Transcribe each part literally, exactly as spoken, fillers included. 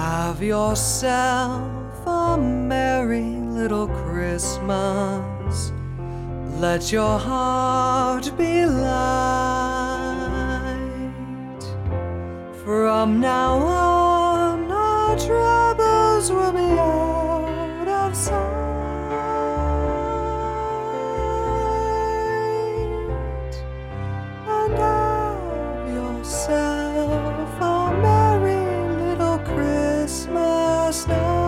Have yourself a merry little Christmas. Let your heart be light. From now on, our troubles will be out of sight. And have yourself a merry little Christmas night.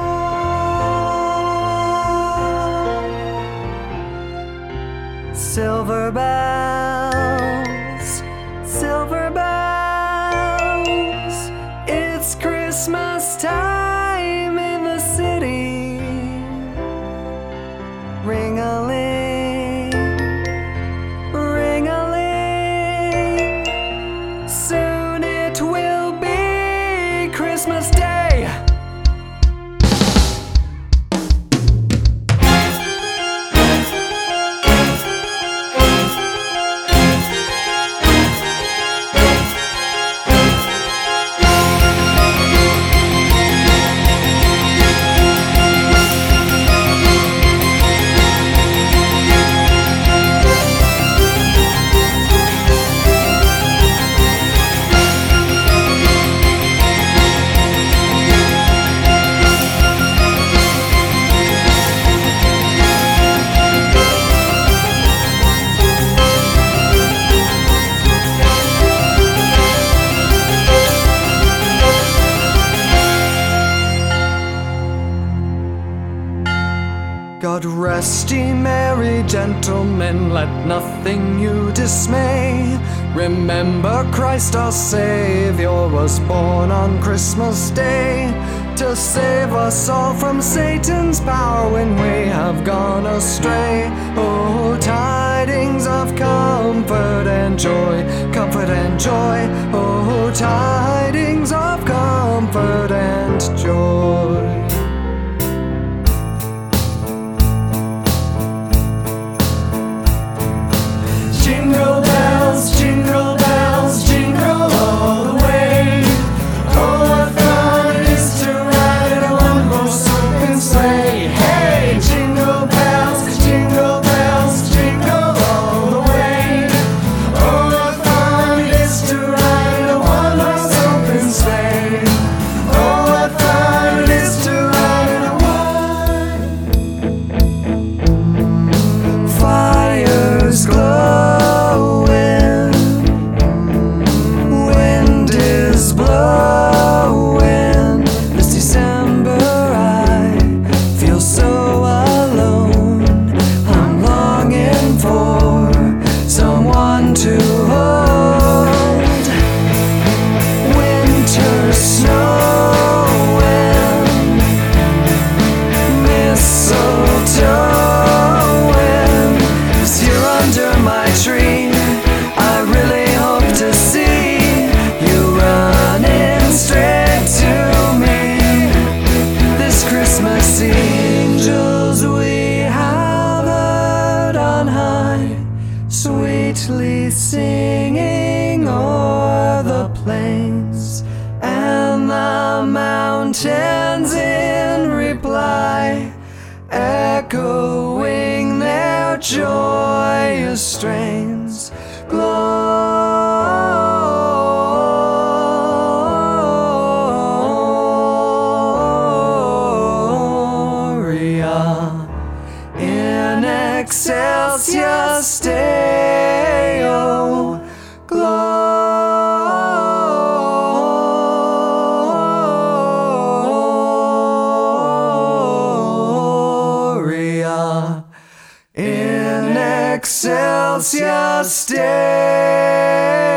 Silver bells, silver bells, it's Christmas time in the city. Ring-a-ling, ring-a-ling, soon it will be Christmas Day. God rest ye merry gentlemen, let nothing you dismay. Remember Christ our Savior was born on Christmas Day, to save us all from Satan's power when we have gone astray. Oh, tidings of comfort and joy, comfort and joy. Oh, tidings of comfort and joy. Jingle bells, jingle bells, jingle all the way. Oh, what fun it is to ride in a one-horse open sleigh. Hey, jingle bells, jingle bells, jingle all the way. Oh, what fun it is to ride in a one-horse open sleigh. Oh, what fun it is to ride in a one. Fires glow. Angels we have heard on high, sweetly singing o'er the plains and the mountains in reply, echoing their joyous strains. In excelsis Deo, Gloria. In excelsis Deo.